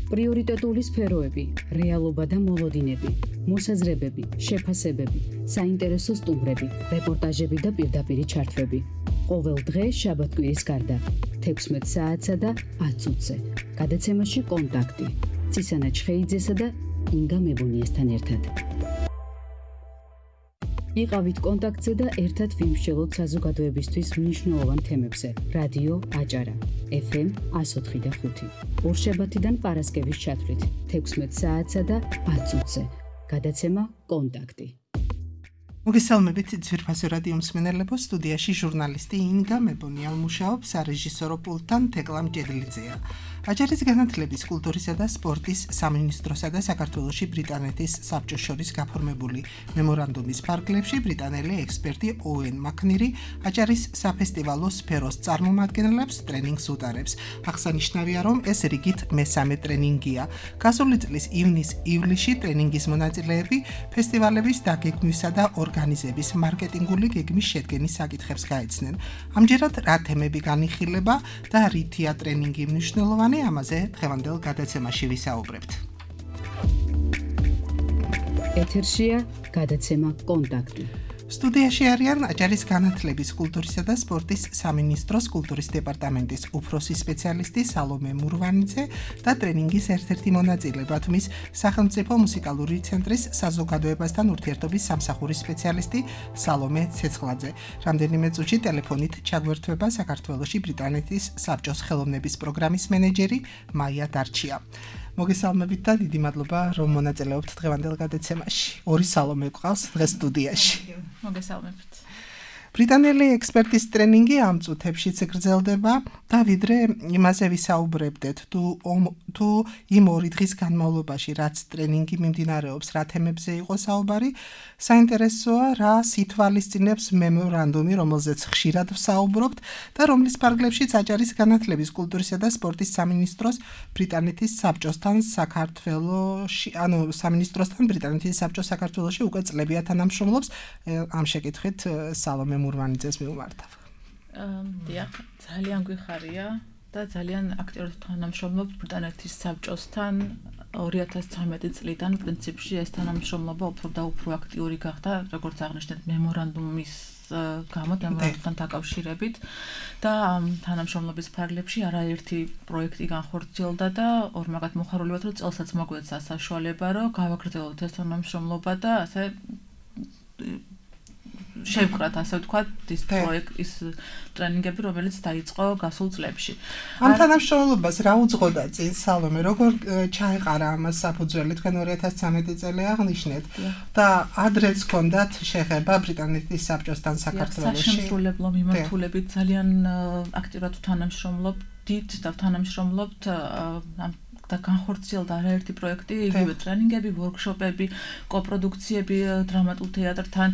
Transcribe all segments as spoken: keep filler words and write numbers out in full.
პრიორიტეტული სფეროები, რეალობა და მოლოდინები, მოსაზრებები, შეფასებები, საინტერესო სტუმრები, რეპორტაჟები და პირდაპირი ჩართვები. ყოველ დღე შაბათ-კვირის გარდა, თექვსმეტ საათსა და ათ წუთზე. გადაცემაში კონტაქტი. წისანა ჩხეიძესა და ინგა მებუნიესთან ერთად. იყავით კონტაქტზე და ერთად ვიმსჯელოთ საზოგადოებისთვის მნიშვნელოვან თემებზე. რადიო აჭარა, ეფ ემ εκατო ოთხი და ხუთი. ორშაბათიდან პარასკევის ჩათვლით, თექვსმეტ საათსა და ათ წუთზე. გადაცემა კონტაქტი. მოგესალმებით ძვირფასო რადიო მსმენელებო, სტუდიაში ჟურნალისტი ინგა მებონია მუშაობს, სარეჟისორო პულტთან თეკლამ ჭედლიძეა. აჭარის განათლების, კულტურისა და სპორტის სამინისტროსა და საქართველოში ბრიტანეთის საბჭოს შორის გაფორმებული მემორანდუმის ფარგლებში ბრიტანელი ექსპერტი ოუენ მაკნირი აჭარის საფესტივალო სფეროს წარმომადგენლებს ტრენინგს უტარებს. აღსანიშნავია, რომ ეს რიგით მესამე ტრენინგია. გასული წლის ივნის-ივლისში ტრენინგის მონაწილეები ფესტივალების დაგეგმვისა და ორგანიზების მარკეტინგული გეგმის შედგენის საკითხებს გაეცნენ. ამჯერად რა თემები განიხილება და რითია ტრენინგი მნიშვნელოვანი, ამაზე დღევანდელ გადაცემაში ვისაუბრებთ. ეთერშია გადაცემა კონტაქტი. სტუდიაში არიან აჭარის განათლების, კულტურისა და სპორტის სამინისტროს კულტურის დეპარტამენტის უფროსი სპეციალისტი სალომე მურვანიძე და ტრენინგის ერთ-ერთი მონაწილე ბათუმის სახელმწიფო მუსიკალური ცენტრის საზოგადოებასთან ურთიერთობის სამსახურის სპეციალისტი სალომე ცეცხლაძე. რამდენიმე წუთში ტელეფონით ჩაგვერთვება საქართველოში ბრიტანეთის საბჭოს ხელოვნების პროგრამის მენეჯერი მაია დარჩია. მოგესალმებით და დიდი მადლობა, რომ მონაწილეობთ დღევანდელ გადაცემაში. ორი სალომე გვყავს დღეს სტუდიაში. მოგესალმებით. ბრიტანელი ექსპერტის ტრენინგი ამ წუთებშიც გრძელდება და ვიდრე იმაზე ვისაუბრებდეთ, თუ თუ იმ ორი დღის განმავლობაში რაც ტრენინგი მიმდინარეობს, რა თემებზე იყო საუბარი, საინტერესოა რა სითვალისწინებს მემორანდუმი, რომელზეც ხშირად ვსაუბრობთ და რომლის ფარგლებშიც აჭარის განათლების, კულტურისა და სპორტის სამინისტროს ბრიტანეთის საბჭოსთან საქართველოში, ანუ სამინისტროსთან ბრიტანეთის საბჭოს საქართველოში უკვე წლებია თანამშრომლობს. ამ შეკითხვით სალომე მურვანიძეს მივმართავ. დიახ, ძალიან გვიხარია და ძალიან აქტიურად თანამშრომლობთ ბრიტანეთის საბჭოსთან. ორი ათას ცხრამეტი წლიდან პრინციპში ეს თანამშრომლობა უფრო და უფრო აქტიური გახდა, როგორც აღნიშნეთ, მემორანდუმის გამო, მემორანდუმთან დაკავშირებით და ამ თანამშრომლობის ფარგლებში არაერთი პროექტი განხორციელდა და ორმაგად მოხარულივ ვართ, რომ წელსაც მოგვეცა საშუალება, რომ გავაგრძელოთ ეს თანამშრომლობა და ასე შევკრათ, ასე ვთქვათ, ის პროექტის ტრენინგები, რომელიც დაიწყო გასულ წლებში. ამ თანამშრომლობას რა უძღოდა წინ სალომე, როგორ ჩაეყარა ამას საფუძველი, თქვენ ორი ათას ცხრამეტი წელი აღნიშნეთ და ადრეც ჰქონდათ შეხება ბრიტანეთის საბჭოსთან საქართველოში. საშემსრულებლო მიმართულებით ძალიან აქტიურად თანამშრომლობდით და თანამშრომლობთ ამ და განხორციელდა არაერთი პროექტი, იგივე ტრენინგები, ვორქშოპები, კოპროდუქციები დრამატულ თეატრთან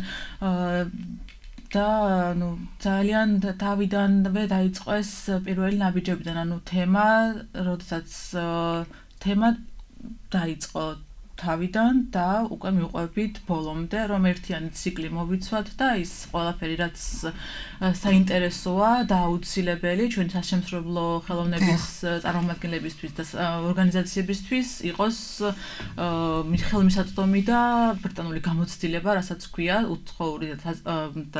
და ნუ ძალიან თავიდანვე დაიწყო ეს პირველი ნაბიჯებიდან, ანუ თემა, როდესაც თემა დაიწყო თავიდან და უკვე მივყვებით ბოლომდე, რომ ერთიანი ციკლი მოვიცვათ და ის ყველაფერი, რაც საინტერესოა და აუცილებელი ჩვენი საშემსრულებლო ხელოვნების წარმომადგენლებისთვის და ორგანიზაციებისთვის იყოს ხელმისაწვდომი და ბრიტანული გამოცდილება, რასაც ქვია უცხოური და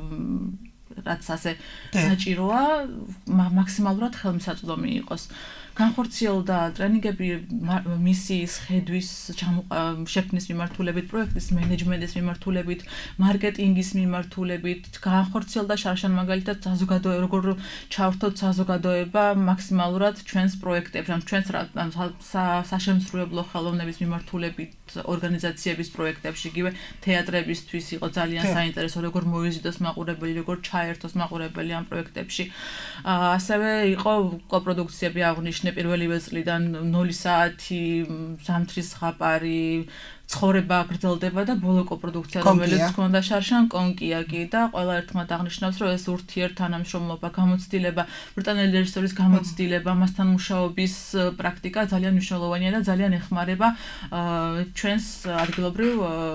რაც ასე საჭიროა, მაქსიმალურად ხელმისაწვდომი იყოს. განხორციელდა ტრენინგები მისიის ხედვის შექმნის მიმართულებით, პროექტის მენეჯმენტის მიმართულებით, მარკეტინგის მიმართულებით, განხორციელდა შარშან მაგალითად საზოგადოება, როგორ ჩავრთოთ საზოგადოება მაქსიმალურად ჩვენს პროექტებში, ან ჩვენს საშემსრულებლო ხელოვნების მიმართულებით ორგანიზაციების პროექტებში, იგივე თეატრებისთვის იყო ძალიან საინტერესო, როგორ მოიზიდოს მაყურებელი, როგორ ჩაერთოს მაყურებელი ამ პროექტებში. ასევე იყო კოპროდუქციები აღნიშნე პირველივე წლიდან ნული საათი, ზამთრის ზღაპარი, ცხოვრება გრძელდება და ბოლო კოპროდუქცია, რომელიც ჰქონდა შარშან კონკიაკი და ყველა ერთმანეთს აღნიშნავს, რომ ეს ურთიერთთანამშრომლობა, გამოცდილება, ბრიტანელი რეჟისორის გამოცდილება, მასთან მუშაობის პრაქტიკა ძალიან მნიშვნელოვანია და ძალიან ეხმარება ჩვენს ადგილობრივ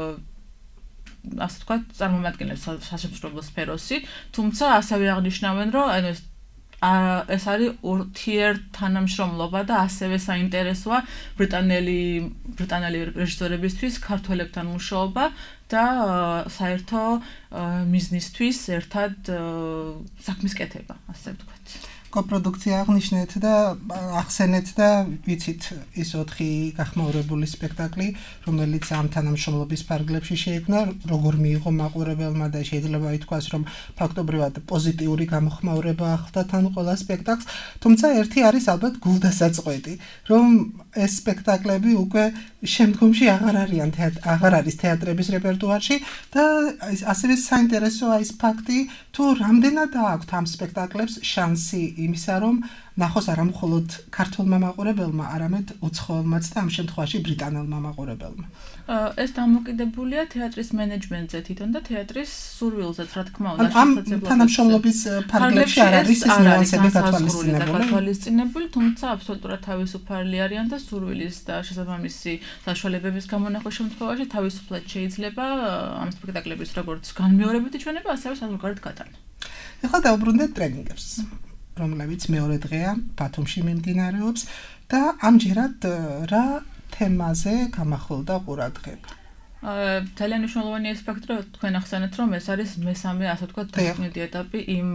ასე ვთქვათ, წარმომადგენლებს საშემსრულებლო სფეროში, თუმცა ასევე აღნიშნავენ, რომ ანუ ეს ეს არის ურთიერთთანამშრომლობა და ასევე საინტერესოა ბრიტანელი ბრიტანელი რეჟისორებისთვის ქართველებთან მუშაობა და საერთო მიზნისთვის ერთად საქმის კეთება, ასე ვთქვათ. კოპროდუქცია აღნიშნეთ და ახსენეთ და ვიცით ის ოთხი გახმაურებული სპექტაკლი, რომელიც ამ თანამშრომლობის ფარგლებში შეიქმნა, როგორ მიიღო მაყურებელმა და შეიძლება ითქვას, რომ ფაქტობრივად პოზიტიური გამოხმაურება ახლდა თან ყველა სპექტაკლს, თუმცა ერთი არის ალბათ გულდასაწყვეტი, რომ ეს სპექტაკლები უკვე შემდგომში აღარ არიან აღარ არის თეატრების რეპერტუარში და ასევე საინტერესოა ის ფაქტი, თუ რამდენად აქვთ ამ სპექტაკლებს შანსი იმისა, რომ ნახოს არა მხოლოდ ქართულმა მაყურებელმა, არამედ უცხოელმაც და ამ შემთხვევაში ბრიტანელმა მაყურებელმა. ეს დამოკიდებულია თეატრის მენეჯმენტზე თვითონ და თეატრის სურვილზეც, რა თქმა უნდა, ამ თანამშრომლობის ფარგლებში არ არის ეს ნიუანსები გათვალისწინებული, თუმცა აბსოლუტურად თავისუფალი არიან და სურვილის და შესაბამისი საშუალებების გამონახვის შემთხვევაში თავისუფლად შეიძლება ამ სპექტაკლების როგორც განმეორებითი ჩვენება, ასევე საზღვარგარეთ გატანა. ეხლა დავუბრუნდეთ ტრენინგებს, რომლებიც მეორე დღეა ბათუმში მიმდინარეობს და ამჯერად რა თემაზე გამახვილდა ყურადღება? ძალიან მნიშვნელოვანი ასპექტი, რომ თქვენ ახსენეთ, რომ ეს არის მესამე, ასე ვთქვათ, ტექნიკური ეტაპი იმ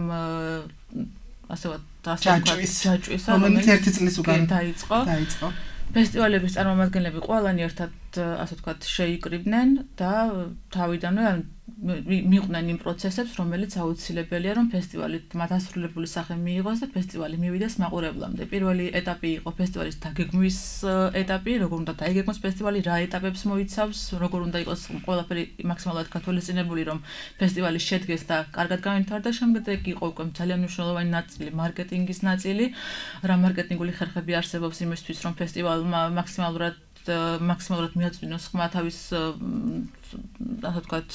ასე ვთქვათ, ჯაჭვის, რომელიც ერთი წლის უკან დაიწყო. დაიწყო. ფესტივალების წარმომადგენლები ყველანი ერთად, ასე ვთქვათ, შეიკრიბნენ და თავიდანვე მიყვნენ იმ პროცესებს, რომელიც აუცილებელია, რომ ფესტივალი მათ ასრულებული სახე მიიღოს და ფესტივალი მივიდეს მაყურებლამდე. პირველი ეტაპი იყო ფესტივალის დაგეგმვის ეტაპი, როგორ უნდა დაიგეგმოს ფესტივალი, რა ეტაპებს მოიცავს, როგორ უნდა იყოს ყველაფერი მაქსიმალურად გათვალისწინებული, რომ ფესტივალი შედგეს და კარგად გამართარდა. შემდეგ იყო უკვე ძალიან მნიშვნელოვანი ნაწილი, მარკეტინგის ნაწილი, რა მარკეტინგული ხერხები არსებობს იმისთვის, რომ ფესტივალმა მაქსიმალურად მაქსიმალურად მიაწვინოს ხმა თავის ასე ვთქვათ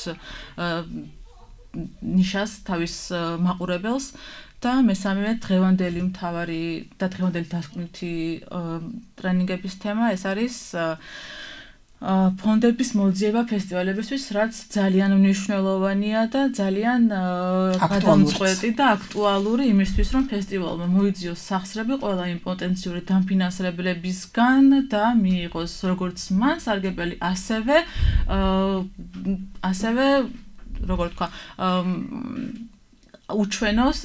ნიშას თავის მაყურებელს და მესამე დღევანდელი მთავარი და დღევანდელი დასკვნითი ტრენინგების თემა ეს არის ფონდების მოძიება ფესტივალებისთვის, რაც ძალიან მნიშვნელოვანია და ძალიან გადამწყვეტი და აქტუალური იმისთვის, რომ ფესტივალმა მოიძიოს სახსრები ყველა იმ პოტენციური დამფინანსებლებისგან და მიიღოს როგორც მან სარგებელი, ასევე ასევე როგორ თქვა, უჩვენოს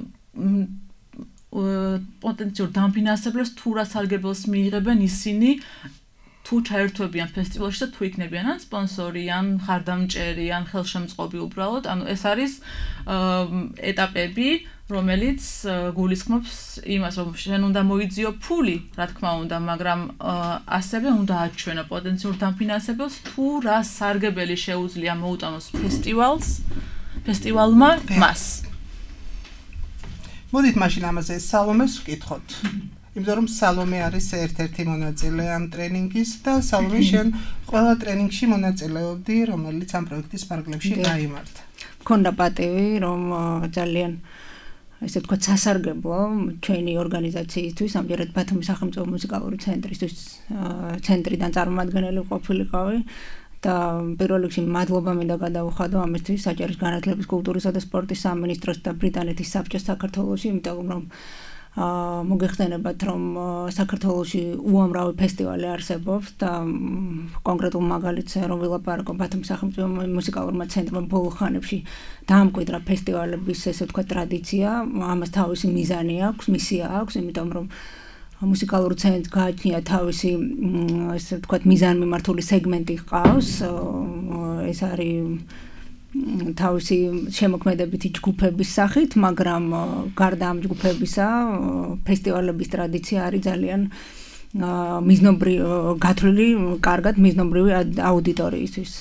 პოტენციურ დამფინანსებლებს თუ რა სარგებელს მიიღებენ ისინი თუ ჩაერთვებიან ფესტივალში და თუ იქნებიან ან სპონსორი, ან ხარდამჭერი, ან ხელშემწყობი უბრალოდ, ანუ ეს არის ეტაპები, რომელიც გულისხმობს იმას, რომ შენ უნდა მოიძიო ფული, რა თქმა უნდა, მაგრამ ასევე უნდა აჩვენო პოტენციურ დამფინანსებელს, თუ რა სარგებელი შეუძლია მოუტანოს ფესტივალს, ფესტივალმა მას. მოდით მაშინ ამაზე სალომეს ვკითხოთ. იმიტომ რომ სალომე არის ერთ-ერთი მონაწილე ამ ტრენინგის და სალომე შენ ყველა ტრენინგში მონაწილეობდი, რომელიც ამ პროექტის ფარგლებში გაიმართა. მქონდა პატივი, რომ ძალიან ესე ვთქვათ, სასარგებლო ჩვენი ორგანიზაციისთვის, ამჯერად ბათუმის სახელმწიფო მუსიკალური ცენტრისთვის ცენტრიდან წარმომადგენელი ყოფილიყავი და პირველ რიგში მადლობა მინდა გადავუხადო ამისთვის საჯარის განათლების, კულტურისა და სპორტის სამინისტროს და ბრიტანეთის საბჭოს საქართველოში, იმიტომ რომ მოგეხსენებათ, რომ საქართველოში უამრავი ფესტივალი არსებობს და კონკრეტულ მაგალითს რომ ვილაპარაკო ბათუმის სახელმწიფო მუსიკალურმა ცენტრმა ბოლო ხანებში დაამკვიდრა ფესტივალების ესე ვთქვათ ტრადიცია, ამას თავისი მიზანი აქვს, მისია აქვს, იმიტომ რომ მუსიკალური ცენტრს გააჩნია თავისი ესე ვთქვათ მიზანმიმართული სეგმენტი ჰყავს, ეს არის თავისი შემოქმედებითი ჯგუფების სახით, მაგრამ გარდა ამ ჯგუფებისა, ფესტივალების ტრადიცია არის ძალიან მიზნობრივი, გათვლილი კარგად მიზნობრივი აუდიტორიისთვის.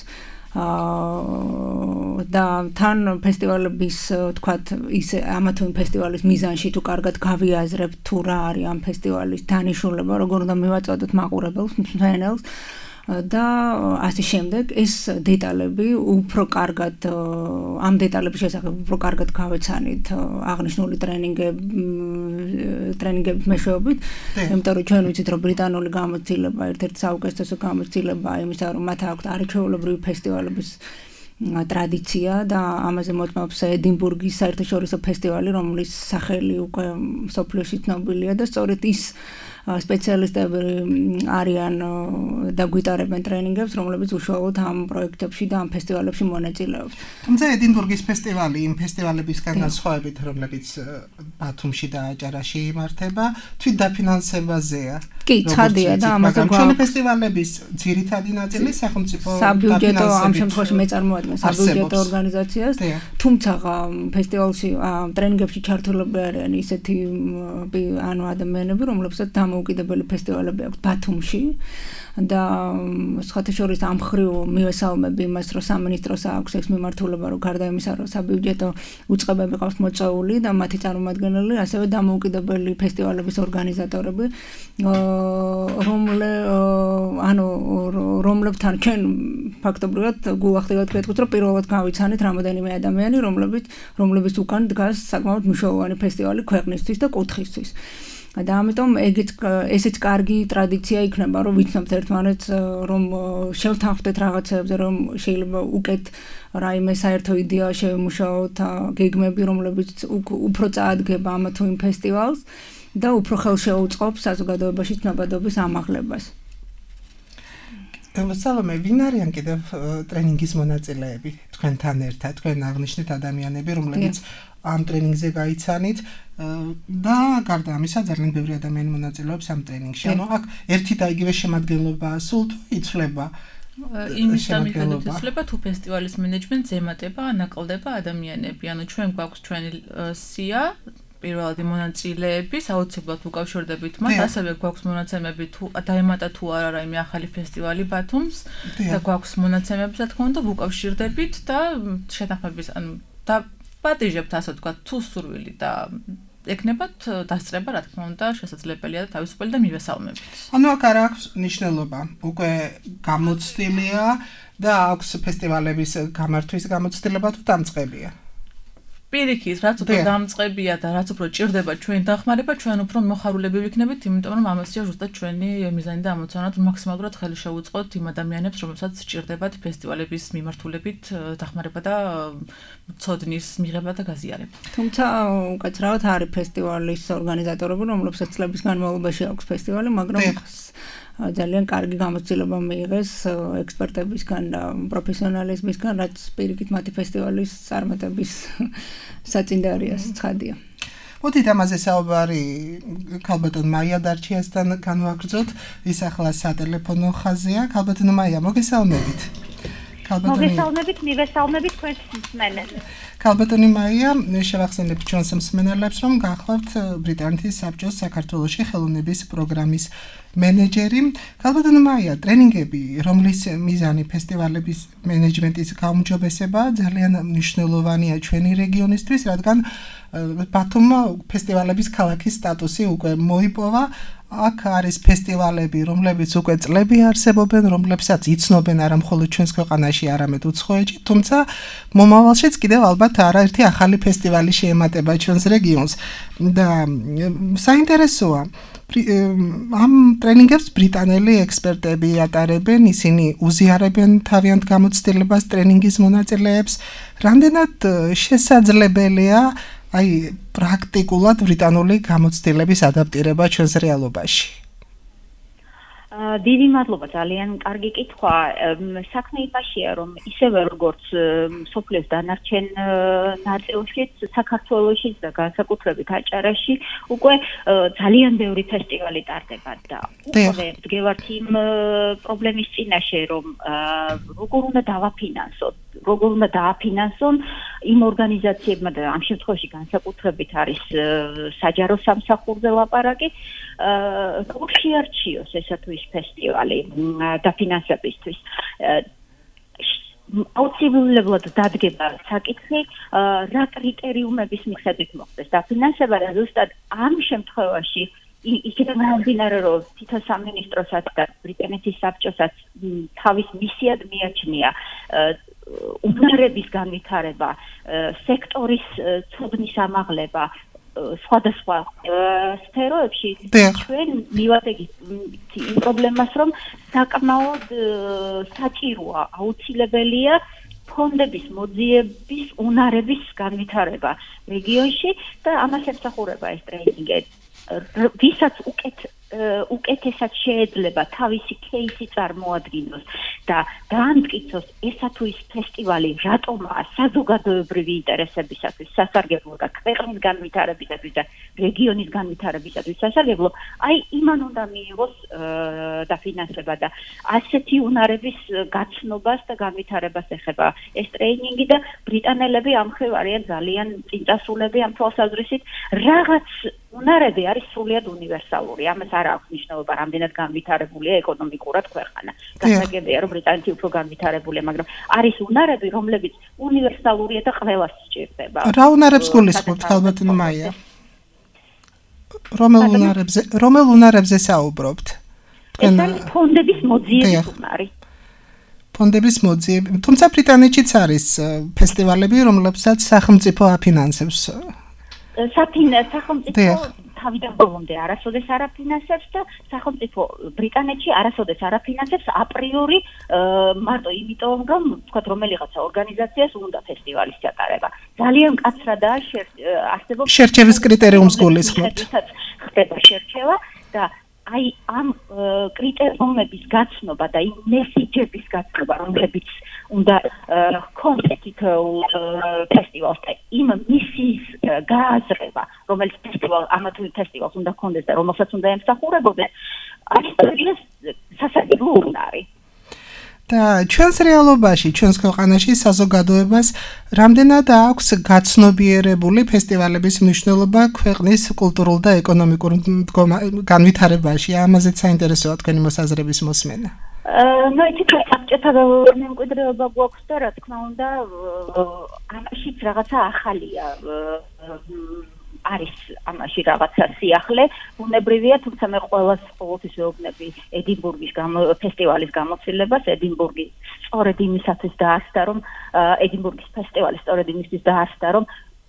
და თან ფესტივალების, თქვათ, ის ამა თუ იმ ფესტივალის მიზანში თუ კარგად გავიაზრებთ თუ რა არის ამ ფესტივალის დანიშნულება, როგორ უნდა მივაწოდოთ მაყურებელს, მსმენელს და ასე შემდეგ, ეს დეტალები უფრო კარგად ამ დეტალების შესახებ უფრო კარგად გავეცანით აღნიშნული ტრენინგები ტრენინგების მეშვეობით, იმიტომ რომ ჩვენ ვიცით, რომ ბრიტანული გამოცდილება ერთ-ერთი საუკეთესო გამოცდილება იმისა, რომ მათ აქვთ არაჩვეულებრივი ფესტივალების ტრადიცია და ამაზე მოწმობს ედინბურგის საერთაშორისო ფესტივალი, რომლის სახელი უკვე მსოფლიოში ცნობილია და სწორედ ის სპეციალისტები არიან და გვიტარებენ ტრენინგებს, რომლებიც უშუალოდ ამ პროექტებში და ამ ფესტივალებში მონაწილეობს. თუმცა ედინბურგის ფესტივალი იმ ფესტივალებისგან განსხვავებით, რომლებიც ბათუმში და აჭარაში იმართება, თვითდაფინანსებაზეა. კი, ცხადია და ამაზე ჩვენი ფესტივალების ძირითადი ნაწილი სახელმწიფო საბიუჯეტო ამ შემთხვევაში მეწარმოადგენს საბიუჯეტო ორგანიზაციას, თუმცა ფესტივალში ტრენინგებში ჩართულები არიან ისეთი ანუ ადამიანები, რომლებსაც დამოუკიდებელი ფესტივალები აქვს ბათუმში და სხვათა შორის ამ მხრივ მივესალმები იმას, რომ სამინისტროს აქვს ეს მიმართულება, რომ გარდა იმისა, რომ საბიუჯეტო უწყებები ყავს მოწეული და მათი წარმომადგენელი, ასევე დამოუკიდებელი ფესტივალების ორგანიზატორები, რომლე ანუ რომლებთან ჩვენ ფაქტობრივად გულახდილად გეტყვით, რომ პირველად გავიცანით რამოდენიმე ადამიანი, რომლებიც რომლებიც უკან დგას საკმაოდ მნიშვნელოვანი ფესტივალი ქვეყნისთვის და კუთხისთვის. და ამიტომ ეგეც ესეც კარგი ტრადიცია იქნება, რომ ვიცნობთ ერთმანეთს, რომ შევთანხმდეთ რაღაცებზე, რომ შეიძლება უკეთ რაიმე საერთო იდეა შევმუშაოთ, გეგმები, რომლებიც უფრო წაადგება ამ თუ იმ ფესტივალს და უფრო ხელშეუწყობს საზოგადოებაში ცნობადობის ამაღლებას. სალომე, ვინ არიან კიდევ ტრენინგის მონაწილეები თქვენთან ერთად, თქვენ აღნიშნეთ ადამიანები, რომლებიც ამ ტრენინგზე გაიცანით და გარდა ამისა ძალიან ბევრი ადამიანი მონაწილეობს ამ ტრენინგში. ანუ აქ ერთი და იგივე შემადგენლობაა სულ თუ იცვლება? იმის დამიხედავთ იცვლება თუ ფესტივალის მენეჯმენტს ემატება, ანაკლდება ადამიანები. ანუ ჩვენ გვაქვს ჩვენი სია პირველადი მონაწილეები, საოცრად უკავშირდებით მათ, ასევე გვაქვს მონაცემები თუ დაემატა თუ არა რაიმე ახალი ფესტივალი ბათუმს და გვაქვს მონაცემები, რა თქმა უნდა, ვუკავშირდებით და შეთანხმების, ანუ და პატიჟებთ, ასე ვთქვათ, თუ სურვილი და ეკნებათ დასწრება, რა თქმა უნდა, შესაძლებელია და თავისუფალი და მივესალმებით. ანუ აქ არ აქვს მნიშვნელობა, უკვე გამოცდილია და აქვს ფესტივალების გამართვის გამოცდილება თუ დამწყებია. პირიქით, რაც უფრო დამწყებია და რაც უფრო ჭირდება ჩვენი დახმარება, ჩვენ უფრო მოხარულები ვიქნებით, იმიტომ რომ ამასია ზუსტად ჩვენი მიზანი და ამოცანა, რომ მაქსიმალურად ხელი შევუწყოთ იმ ადამიანებს, რომლებსაც ჭირდებათ ფესტივალების მიმართულებით დახმარება და ცოდნის მიღება და გაზიარება. თუმცა უკაცრავად არის ფესტივალის ორგანიზატორები, რომლებსაც წლების განმავლობაში აქვს ფესტივალი, მაგრამ ძალიან კარგი გამოცდილება მიიღეს ექსპერტებისგან და პროფესიონალიზმისგან, რაც პირიქით მათი ფესტივალის წარმატების საწინდარია, ცხადია. მოდით ამაზე საუბარი ქალბატონ მაია დარჩიასთან განვაგრძოთ, ის ახლა სატელეფონო ხაზია. ქალბატონო მაია, მოგესალმებით. მოგესალმებით, მივესალმებით თქვენს მსმენელებს. ქალბატონი მაია, შევახსენებთ ჩვენს მსმენელებს, რომ გახლავთ ბრიტანეთის საბჭოს საქართველოში ხელოვნების პროგრამის მენეჯერი. ქალბატონი მაია, ტრენინგები, რომლის მიზანი ფესტივალების მენეჯმენტის გაუმჯობესება, ძალიან მნიშვნელოვანია ჩვენი რეგიონისთვის, რადგან ბათუმ ფესტივალების ქალაქის სტატუსი უკვე მოიპოვა. აქ არის ფესტივალები, რომლებიც უკვე წლები არსებობენ, რომლებსაც იცნობენ არა მხოლოდ ჩვენს ქვეყანაში, არამედ უცხოეთში, თუმცა მომავალშიც კიდევ ალბათ არაერთი ახალი ფესტივალი შეემატება ჩვენს რეგიონს და საინტერესოა ამ ტრენინგებს ბრიტანელი ექსპერტები ატარებენ, ისინი უზიარებენ თავიანთ გამოცდილებას ტრენინგის მონაწილეებს, რამდენად შესაძლებელია აი პრაქტიკულად ბრიტანული გამოცდილების ადაპტირება ჩვენს რეალობაში. დიდი მადლობა, ძალიან კარგი კითხვა. საქმე იმაშია, რომ ისევე როგორც სოფლის დანარჩენ ნაწილშიც, საქართველოშიც და განსაკუთრებით აჭარაში უკვე ძალიან ბევრი ფესტივალი ტარდება და უკვე ვდგევართ იმ პრობლემის წინაშე, რომ როგორ უნდა დავაფინანსოთ, როგორ უნდა დააფინანსონ იმ ორგანიზაციებმა და ამ შემთხვევაში განსაკუთრებით არის საჯარო სამსახურზე ლაპარაკი, როგორ შეარჩიოს ესა თუ ის ფესტივალი დაფინანსებისთვის. აუცილებლად დადგება საკითხი, რა კრიტერიუმების მიხედვით მოხდეს დაფინანსება და ზუსტად ამ შემთხვევაში იქიდან გამომდინარე, რომ თითო სამინისტროსაც და ბრიტანეთის საბჭოსაც თავის მისიად მიაჩნია უნარების განვითარება, სექტორის ცოდნის ამაღლება, სხვადასხვა სფეროებში ჩვენ მივადგეთ იმ პრობლემას, რომ საკმაოდ საჭიროა, აუცილებელია ფონდების მოძიების უნარების განვითარება რეგიონში და ამას ემსახურება ეს ტრენინგი. ვისაც უკეთ უკეთესად შეიძლება თავისი кейსი წარმოადგინოს და დაამტკიცოს ესა თუ ის ფესტივალი რატომაა საზოგადოებრივი ინტერესებისათვის სასარგებლო და ქვეყნის განვითარებისათვის და რეგიონის განვითარებისათვის სასარგებლო, აი იმან უნდა მიიღოს დაფინანსება და ასეთი უნარების გაცნობას და განვითარებას ეხება ეს ტრეინინგი და ბრიტანელები ამ მხრივ არიან ძალიან წინწასულები ამ თვალსაზრისით. რაღაც უნარები არის სრულიად უნივერსალური. ამას არ აქვს მნიშვნელობა, რამდენად განვითარებულია ეკონომიკურად ქვეყანა. გასაგებია, რომ ბრიტანეთი უფრო განვითარებულია, მაგრამ არის უნარები, რომლებიც უნივერსალურია და ყველას სჭირდება. რა უნარებს გულისხმობთ, ხალბატონო მაია? რომელ უნარებზე, რომელ უნარებზე საუბრობთ? ეს არის ფონდების მოძიების უნარი. ფონდების მოძიები, თუმცა ბრიტანეთშიც არის ფესტივალები, რომლებსაც სახელმწიფო აფინანსებს. სახელმწიფო თავიდან ბოლომდე არასოდეს არ აფინანსებს და სახელმწიფო ბრიტანეთში არასოდეს არ აფინანსებს აპრიორი მარტო იმიტომ რომ თქვათ რომელიღაცა ორგანიზაციას უნდა ფესტივალის ჩატარება. ძალიან მკაცრადაა არსებობს შერჩევის კრიტერიუმს გულისხმობთ. ხდება შერჩევა და აი ამ კრიტერიუმების გაცნობა და იმ მესიჯების გაცნობა, რომლებიც უნდა ჰქონდეს ფესტივალს და იმ მისიის გააზრება, რომელიც ფესტივალ ამა თუ იმ ფესტივალს უნდა ჰქონდეს და რომელსაც უნდა ემსახურებოდეს, არის სასარგებლო უნარი. და ჩვენს რეალობაში, ჩვენს ქვეყანაში საზოგადოებას რამდენად აქვს გაცნობიერებული ფესტივალების მნიშვნელობა ქვეყნის კულტურულ და ეკონომიკურ განვითარებაში? ამაზეც საინტერესოა თქვენი მოსაზრების მოსმენა. ნუ იცით, საბჭოთა მემკვიდრეობა გვაქვს და რა თქმა უნდა, ამაშიც რაღაცა ახალია. არის ამაში რაღაცა სიახლე, უნებრივია, თუმცა მე ყველას ყოველთვის ვეუბნები ედინბურგის ფესტივალის გამოცდილებას. ედინბურგი სწორედ იმისათვის დაარსდა, რომ ედინბურგის ფესტივალი სწორედ იმისთვის დაარსდა, რომ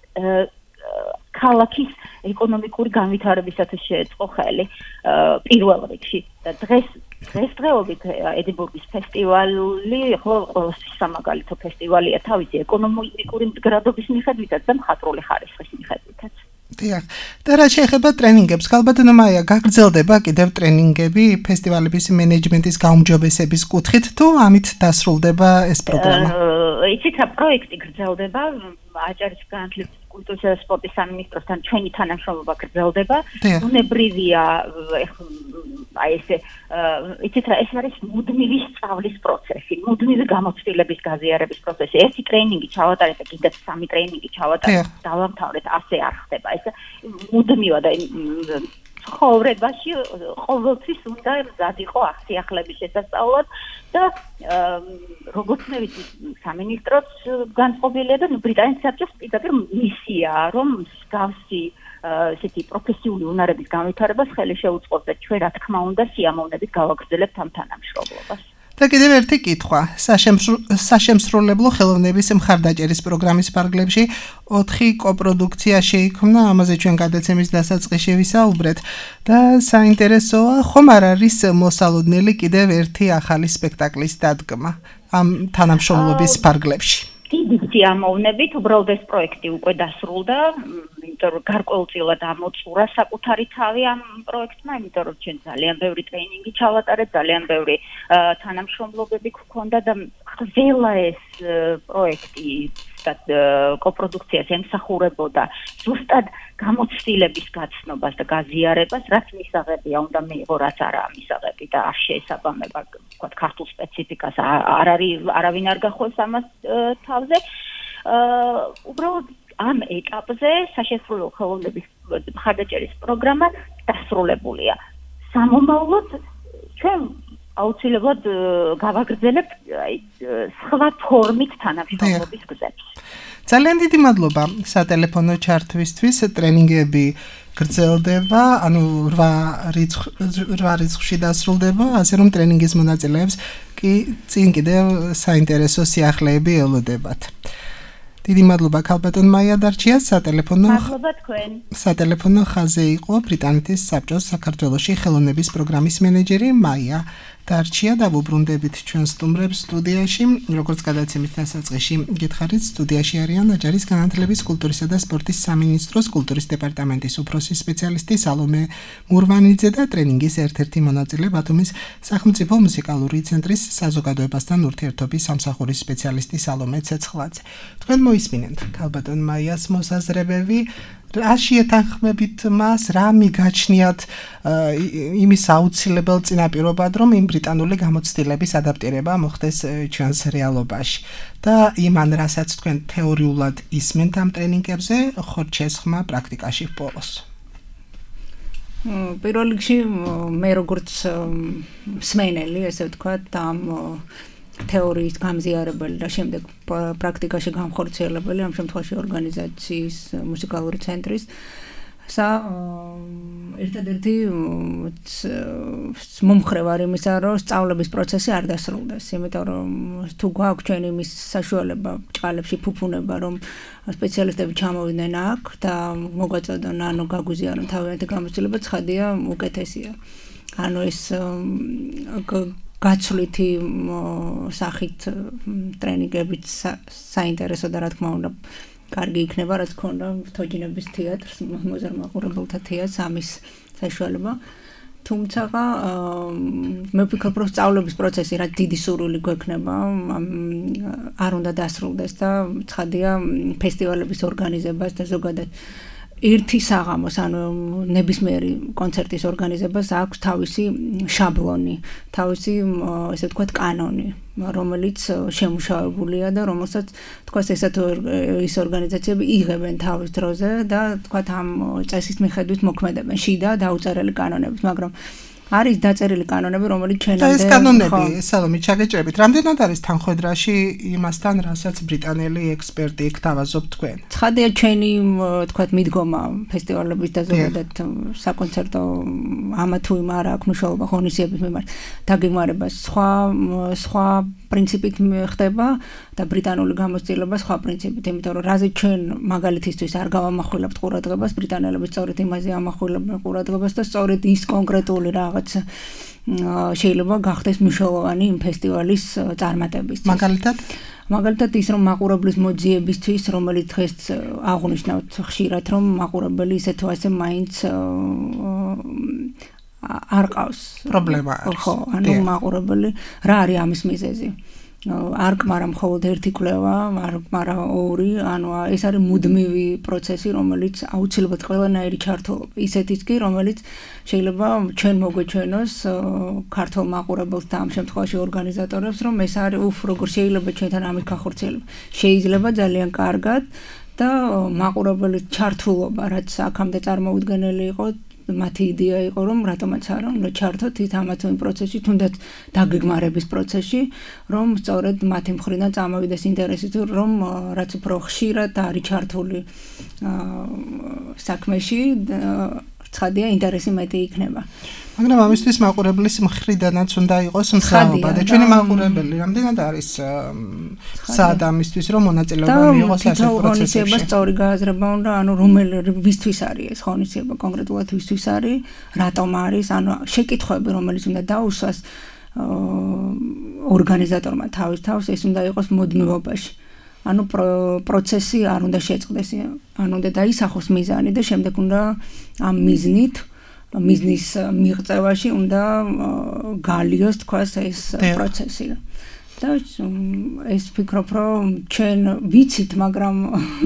ქალაქის ეკონომიკური განვითარებისათვის შეეწყო ხელი პირველ რიგში და დღეს დღესდღეობით ედინბურგის ფესტივალი ყოველთვის სამაგალითო ფესტივალია თავისი ეკონომიკური მდგრადობის მიხედვითაც და მხატვრული ხარისხის მიხედვითაც. დიახ. და რა შეეხება ტრენინგებს, ხალბატონო მაია, გაგრძელდება კიდევ ტრენინგები ფესტივალების მენეჯმენტის გაუმჯობესების კუთხით თუ ამით დასრულდება ეს პროგრამა? იცით, პროექტი გრძელდება, აჭარის განათლების კულტურისა და სპორტის სამინისტროსთან ჩვენი თანამშრომლობა გრძელდება. უნებრივია აი ესე იცით რა, ეს არის მუდმივი სწავლის პროცესი, მუდმივი გამოცდილების გაზიარების პროცესი. ერთი ტრეინინგი ჩავატარეთ და კიდევ სამი ტრეინინგი ჩავატარეთ, დავამთავრეთ, ასე არ ხდება. ეს მუდმივა და ცხოვრებაში ყოველთვის უნდა მზად იყო აღსიახლების შესასწავლად და როგორც მე ვიცი, სამინისტროც განწყობილია და ბრიტანეთის საბჭოს პირდაპირ მისიაა, რომ მსგავსი ესეთი პროფესიული უნარების განვითარებას ხელი შეუწყოს და ჩვენ რა თქმა უნდა სიამოვნებით გავაგრძელებთ ამ თანამშრომლობას. და კიდევ ერთი კითხვა. საშემსრულებლო ხელოვნების მხარდაჭერის პროგრამის ფარგლებში ოთხი კოპროდუქცია შეიქმნა, ამაზე ჩვენ გადაცემის დასაწყისში ვისაუბრეთ და საინტერესოა, ხომ არ არის მოსალოდნელი კიდევ ერთი ახალი სპექტაკლის დადგმა ამ თანამშრომლობის ფარგლებში? დიდი სიამოვნებით, უბრალოდ ეს პროექტი უკვე დასრულდა, იმიტომ რომ გარკვეულწილად ამოწურა საკუთარი თავი ამ პროექტმა, იმიტომ რომ ჩვენ ძალიან ბევრი ტრეინინგი ჩავატარეთ, ძალიან ბევრი თანამშრომლობები გქონდა და ყველა ეს პროექტი და კოპროდუქციას ემსახურებოდა ზუსტად გამოცდილების გაცნობას და გაზიარებას, რაც მისაღებია უნდა მიიღო, რაც არაა მისაღები და არ შეესაბამება, ვთქვათ, ქართულ სპეციფიკას, არ არის არავინ არ გახოს ამას თავზე. უბრალოდ ამ ეტაპზე საშემსრულებლო ხელოვნების მხარდაჭერის პროგრამა დასრულებულია. სამომავლოდ ჩვენ აუცილებლად გავაგრძელებთ აი სხვა ფორმით თანამშრომლობის გზებს. ძალიან დიდი მადლობა სატელეფონო ჩართვისთვის. ტრენინგები გრძელდება, ანუ რვა რიცხვში დასრულდება, ასე რომ ტრენინგის მონაწილეებს კი წინ კიდევ საინტერესო სიახლეები ელოდებათ. დიდი მადლობა ქალბატონ მაია დარჩიას. სატელეფონო მადლობა თქვენ. სატელეფონო ხაზზე იყო ბრიტანეთის საბჭოს საქართველოში ხელოვნების პროგრამის მენეჯერი მაია დარჩია და ვუბრუნდებით ჩვენ სტუმრებს სტუდიაში, როგორც გადაცემით დასაწყისში გითხარით, სტუდიაში არიან აჭარის განათლების, კულტურისა და სპორტის სამინისტროს კულტურის დეპარტამენტის უფროსი სპეციალისტი სალომე მურვანიძე და ტრენინგის ერთ-ერთი მონაწილე ბათუმის სახელმწიფო მუსიკალური ცენტრის საზოგადოებასთან ურთიერთობის სამსახურის სპეციალისტი სალომე ცეცხლაძე. თქვენ მოისმინეთ ქალბატონ მაიას მოსაზრებები. რა შეეთანხმებით მას, რა მიგაჩნიათ იმის აუცილებელ წინაპირობად, რომ იმ ბრიტანული გამოცდილების ადაპტირება მოხდეს ჩვენს რეალობაში. და იმან, რასაც თქვენ თეორიულად ისმენთ ამ ტრენინგებზე, ხორ შესხმა პრაქტიკაში პოვოს. პირველ რიგში მე როგორც მსმენელი, ესე ვთქვათ, ამ თეორიის გამზიარებელი და შემდეგ პრაქტიკაში განხორციელებელი, ამ შემთხვევაში ორგანიზაციის მუსიკალური ცენტრის სა ერთადერთი მომხრე ვარ იმისა, რომ სწავლების პროცესი არ დასრულდეს, იმიტომ რომ თუ გვაქვს ჩვენ იმის საშუალება ჭყალებში ფუფუნება, რომ სპეციალისტები ჩამოვიდნენ აქ და მოგვაწოდონ, ანუ გაგვიზიარონ თავიანთი გამოცდილება, ცხადია უკეთესია. ანუ ეს გაცვლითი სახით ტრენინგებით საინტერესო და რა თქმა უნდა კარგი იქნება, რაც ქონდა თოჯინების თეატრს, მოზარდ-მაყურებელთა თეატრს ამის საშუალება. თუმცა მე ვფიქრობ, რომ სწავლების პროცესი რაც დიდი სურვილი გვექნება, არ უნდა დასრულდეს და ცხადია ფესტივალების ორგანიზებას და ზოგადად ერთი საღამოს, ანუ ნებისმიერი კონცერტის ორგანიზებას აქვს თავისი შაბლონი, თავისი, ესე ვთქვათ, კანონი, რომელიც შემუშავებულია და რომელსაც, თქვათ, ესეთ ის ორგანიზაციები იღებენ თავის დროზე და, თქვათ, ამ წესის მიხედვით მოქმედებენ შიდა დაუწერელი კანონებით, მაგრამ არის დაწერილი კანონები, რომელიც ჩვენამდე და ეს კანონები, სალომე, ჩაგეჭრებით, რამდენად არის თანხმედრაში იმასთან, რასაც ბრიტანელი ექსპერტი გთავაზობთ თქვენ? ცხადია, ჩვენი, თქვათ, მიდგომა ფესტივალების და ზოგადად საკონცერტო ამა თუ იმ არ აქვს მნიშვნელობა ღონისძიების მიმართ დაგეგმარება სხვა სხვა პრინციპით ხდება და ბრიტანული გამოცდილება სხვა პრინციპით, იმიტომ რომ რაზე ჩვენ მაგალითისთვის არ გავამახვილებთ ყურადღებას, ბრიტანელები სწორედ იმაზე ამახვილებენ ყურადღებას და სწორედ ის კონკრეტული რაღაც შეიძლება გახდეს მნიშვნელოვანი იმ ფესტივალის წარმატებისთვის. მაგალითად მაგალითად ის რომ მაყურებლის მოძიებისთვის, რომელიც დღეს აღნიშნავთ ხშირად, რომ მაყურებელი ისე თუ ასე მაინც არ ყავს პრობლემა არის. ხო, ანუ მაყურებელი რა არის ამის მიზეზი? არ კმარა მხოლოდ ერთი კვლევა, არ კმარა ორი, ანუ ეს არის მუდმივი პროცესი, რომელიც აუცილებლად ყველანაირი ჩართულობა. ისეთიც კი, რომელიც შეიძლება ჩვენ მოგვეჩვენოს ქართულ მაყურებელს და ამ შემთხვევაში ორგანიზატორებს, რომ ეს არის უფ როგორ შეიძლება ჩვენთან ამის განხორციელება. შეიძლება ძალიან კარგად და მაყურებელის ჩართულობა, რაც აქამდე წარმოუდგენელი იყო, მათი იდეა იყო, რომ რატომაც არა, უნდა ჩართოთ ის ამა თუ იმ პროცესში, თუნდაც დაგეგმარების პროცესში, რომ სწორედ მათი მხრიდან წამოვიდეს ინტერესი, რომ რაც უფრო ხშირად არის ჩართული საქმეში, ცხადია ინტერესი მეტი იქნება. მაგრამ ამისთვის მაყურებლის მხრიდანაც უნდა იყოს მსაუბა და ჩვენი მაყურებელი რამდენად არის სად ამისთვის რომ მონაწილეობა მიიღოს ასეთ პროცესებში. სწორი გააზრება უნდა, ანუ რომელი ვისთვის არის ეს ღონისძიება, კონკრეტულად ვისთვის არის, რატომ არის, ანუ შეკითხვები, რომელიც უნდა დაუსვას ორგანიზატორმა თავის თავს, ეს უნდა იყოს მოდმევობაში. ანუ პროცესი არ უნდა შეწყდეს, ანუ უნდა დაისახოს მიზანი და შემდეგ უნდა ამ მიზნით მიზნის მიღწევაში უნდა გალიოს თქვას ეს პროცესი. და ეს ვფიქრობ, რომ ჩვენ ვიცით, მაგრამ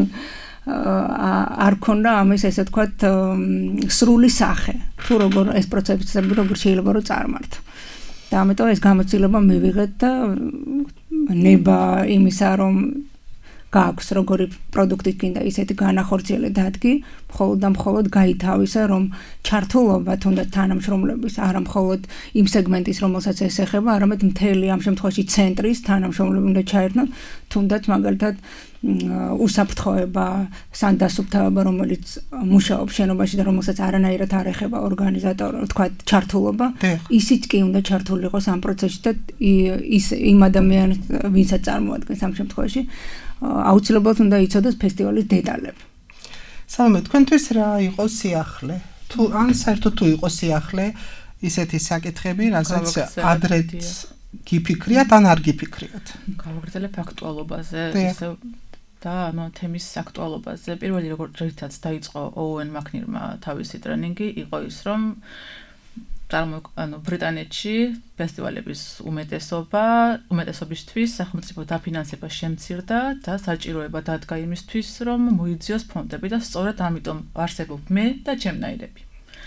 არ ქონდა ამის ესე ვთქვათ სრული სახე. თუ როგორ ეს პროცესები როგორ შეიძლება რომ წარმართო. და ამიტომ ეს გამოცდილება მივიღეთ და ნება იმისა, რომ გააქვს როგორი პროდუქტი გინდა ისეთი განახორციელე დადგი, მხოლოდ და მხოლოდ გაითავისა, რომ ჩართულობა თუნდაც თანამშრომლების არა მხოლოდ იმ სეგმენტის, რომელსაც ეს ეხება, არამედ მთელი ამ შემთხვევაში ცენტრის თანამშრომლები უნდა ჩაერთონ, თუნდაც მაგალითად უსაფრთხოება, სანდასუფთავება, რომელიც მუშაობს შენობაში და რომელსაც არანაირად არ ეხება ორგანიზატორი, თქვა ჩართულობა, ისიც კი უნდა ჩართული იყოს ამ პროცესში და ის იმ ადამიანს, ვინცაც წარმოადგენს ამ შემთხვევაში, აუცილებლად უნდა იცოდეს ფესტივალის დეტალები. სალომე, თქვენთვის რა იყო სიახლე? თუ ან საერთოდ თუ იყო სიახლე ისეთი საკითხები, რასაც ადრეც გიფიქრიათ ან არ გიფიქრიათ. გავაგრძელებ აქტუალობაზე, ისე და ანუ თემის აქტუალობაზე. პირველი როგორც რითაც დაიწყო ოუენ მაკნირმა თავისი ტრენინგი, იყო ის, რომ წარმო ანუ ბრიტანეთში ფესტივალების უმეტესობა, უმეტესობისთვის სახელმწიფო დაფინანსება შემცირდა და საჭიროება დადგა იმისთვის, რომ მოიძიოს ფონდები და სწორედ ამიტომ არსებობ მე და ჩემნაირები.